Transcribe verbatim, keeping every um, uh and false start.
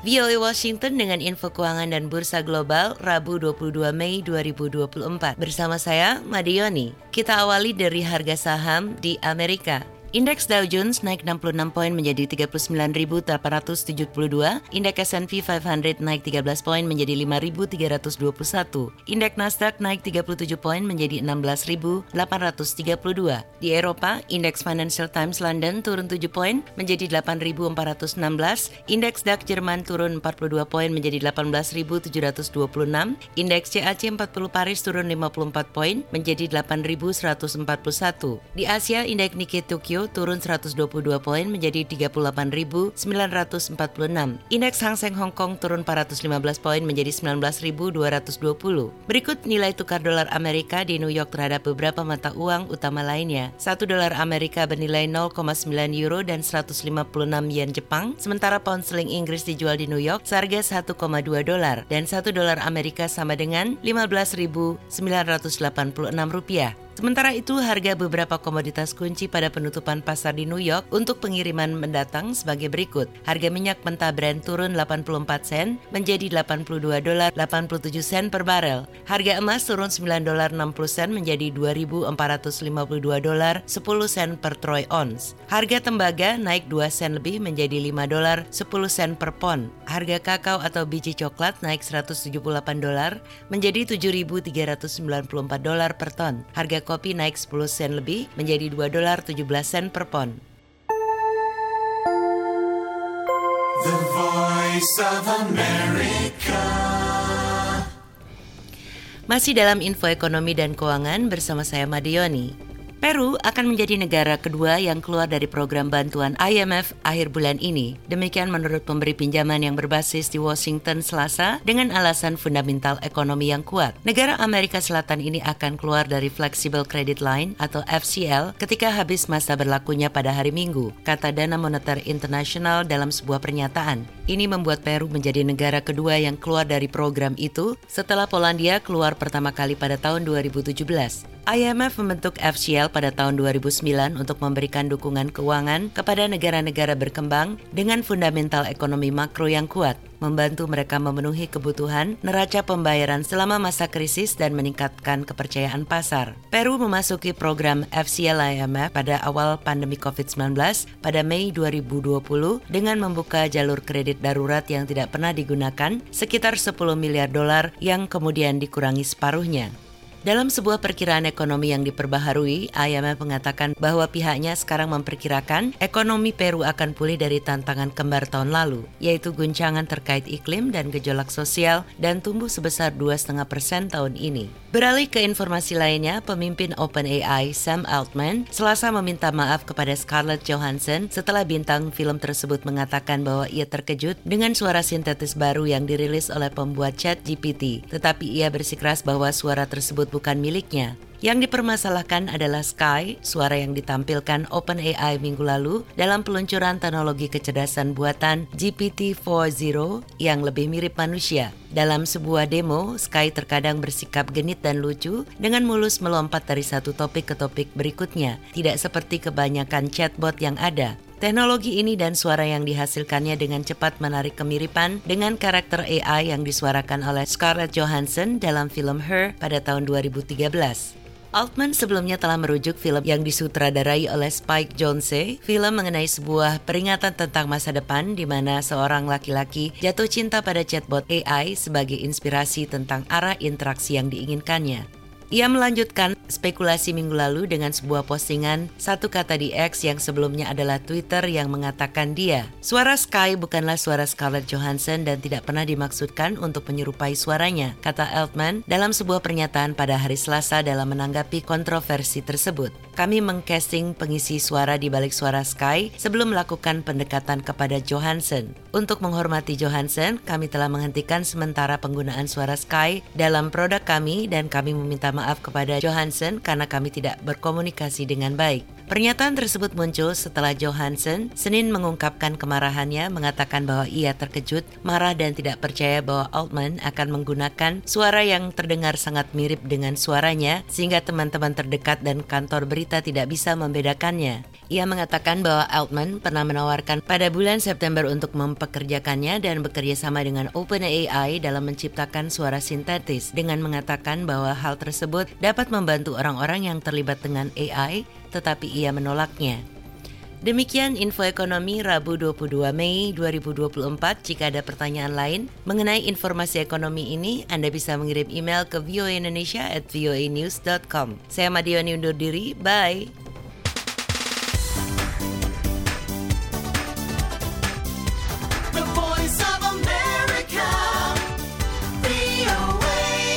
V O A Washington dengan info keuangan dan bursa global Rabu dua puluh dua Mei dua ribu dua puluh empat. Bersama saya, Madioni. Kita awali dari harga saham di Amerika. Indeks Dow Jones naik enam puluh enam poin menjadi tiga puluh sembilan ribu delapan ratus tujuh puluh dua. Indeks S and P lima ratus naik tiga belas poin menjadi lima ribu tiga ratus dua puluh satu. Indeks Nasdaq naik tiga puluh tujuh poin menjadi enam belas ribu delapan ratus tiga puluh dua. Di Eropa, Indeks Financial Times London turun tujuh poin menjadi delapan ribu empat ratus enam belas. Indeks D A X Jerman turun empat puluh dua poin menjadi delapan belas ribu tujuh ratus dua puluh enam. Indeks C A C empat puluh Paris turun lima puluh empat poin menjadi delapan ribu seratus empat puluh satu. Di Asia, Indeks Nikkei Tokyo turun seratus dua puluh dua poin menjadi tiga puluh delapan ribu sembilan ratus empat puluh enam. Indeks Hang Seng Hong Kong turun empat ratus lima belas poin menjadi sembilan belas ribu dua ratus dua puluh. Berikut nilai tukar dolar Amerika di New York terhadap beberapa mata uang utama lainnya. satu dolar Amerika bernilai nol koma sembilan euro dan seratus lima puluh enam yen Jepang, sementara pound sterling Inggris dijual di New York seharga satu koma dua dolar dan satu dolar Amerika sama dengan lima belas ribu sembilan ratus delapan puluh enam rupiah. Sementara itu, harga beberapa komoditas kunci pada penutupan pasar di New York untuk pengiriman mendatang sebagai berikut. Harga minyak mentah Brent turun delapan puluh empat sen menjadi delapan puluh dua dolar delapan puluh tujuh sen per barel. Harga emas turun sembilan dolar enam puluh sen menjadi dua ribu empat ratus lima puluh dua dolar sepuluh sen per troy ounce. Harga tembaga naik dua sen lebih menjadi lima dolar sepuluh sen per pon. Harga kakao atau biji coklat naik seratus tujuh puluh delapan dolar menjadi tujuh ribu tiga ratus sembilan puluh empat dolar per ton. Harga kopi naik sepuluh sen lebih menjadi dua dolar tujuh belas sen per pon. The Voice of America. Masih dalam info ekonomi dan keuangan bersama saya Madioni. Peru akan menjadi negara kedua yang keluar dari program bantuan I M F akhir bulan ini. Demikian menurut pemberi pinjaman yang berbasis di Washington Selasa dengan alasan fundamental ekonomi yang kuat. Negara Amerika Selatan ini akan keluar dari Flexible Credit Line atau F C L ketika habis masa berlakunya pada hari Minggu, kata Dana Moneter Internasional dalam sebuah pernyataan. Ini membuat Peru menjadi negara kedua yang keluar dari program itu setelah Polandia keluar pertama kali pada tahun dua ribu tujuh belas. I M F membentuk F C L pada tahun dua ribu sembilan untuk memberikan dukungan keuangan kepada negara-negara berkembang dengan fundamental ekonomi makro yang kuat, membantu mereka memenuhi kebutuhan neraca pembayaran selama masa krisis dan meningkatkan kepercayaan pasar. Peru memasuki program F C L I M F pada awal pandemi covid sembilan belas pada Mei dua ribu dua puluh dengan membuka jalur kredit darurat yang tidak pernah digunakan sekitar sepuluh miliar dolar yang kemudian dikurangi separuhnya. Dalam sebuah perkiraan ekonomi yang diperbaharui, I M F mengatakan bahwa pihaknya sekarang memperkirakan ekonomi Peru akan pulih dari tantangan kembar tahun lalu, yaitu guncangan terkait iklim dan gejolak sosial dan tumbuh sebesar dua koma lima persen tahun ini. Beralih ke informasi lainnya, pemimpin OpenAI Sam Altman Selasa meminta maaf kepada Scarlett Johansson setelah bintang film tersebut mengatakan bahwa ia terkejut dengan suara sintetis baru yang dirilis oleh pembuat ChatGPT, tetapi ia bersikeras bahwa suara tersebut bukan miliknya. Yang dipermasalahkan adalah Sky, suara yang ditampilkan OpenAI minggu lalu dalam peluncuran teknologi kecerdasan buatan G P T empat titik nol yang lebih mirip manusia. Dalam sebuah demo, Sky terkadang bersikap genit dan lucu dengan mulus melompat dari satu topik ke topik berikutnya, tidak seperti kebanyakan chatbot yang ada. Teknologi ini dan suara yang dihasilkannya dengan cepat menarik kemiripan dengan karakter A I yang disuarakan oleh Scarlett Johansson dalam film Her pada tahun dua ribu tiga belas. Altman sebelumnya telah merujuk film yang disutradarai oleh Spike Jonze, film mengenai sebuah peringatan tentang masa depan di mana seorang laki-laki jatuh cinta pada chatbot A I sebagai inspirasi tentang arah interaksi yang diinginkannya. Ia melanjutkan spekulasi minggu lalu dengan sebuah postingan satu kata di X yang sebelumnya adalah Twitter yang mengatakan dia. Suara Sky bukanlah suara Scarlett Johansson dan tidak pernah dimaksudkan untuk menyerupai suaranya, kata Altman dalam sebuah pernyataan pada hari Selasa dalam menanggapi kontroversi tersebut. Kami mengcasting pengisi suara di balik suara Sky sebelum melakukan pendekatan kepada Johansson. Untuk menghormati Johansson, kami telah menghentikan sementara penggunaan suara Sky dalam produk kami dan kami meminta maaf kepada Johansson karena kami tidak berkomunikasi dengan baik. Pernyataan tersebut muncul setelah Johansson Senin mengungkapkan kemarahannya, mengatakan bahwa ia terkejut, marah dan tidak percaya bahwa Altman akan menggunakan suara yang terdengar sangat mirip dengan suaranya sehingga teman-teman terdekat dan kantor berita tidak bisa membedakannya. Ia mengatakan bahwa Altman pernah menawarkan pada bulan September untuk mempekerjakannya dan bekerja sama dengan OpenAI dalam menciptakan suara sintetis dengan mengatakan bahwa hal tersebut dapat membantu orang-orang yang terlibat dengan A I, tetapi ia menolaknya. Demikian info ekonomi Rabu dua puluh dua Mei dua ribu dua puluh empat. Jika ada pertanyaan lain mengenai informasi ekonomi ini, Anda bisa mengirim email ke voaindonesia at voanews dot com. Saya Madioni undur diri, bye!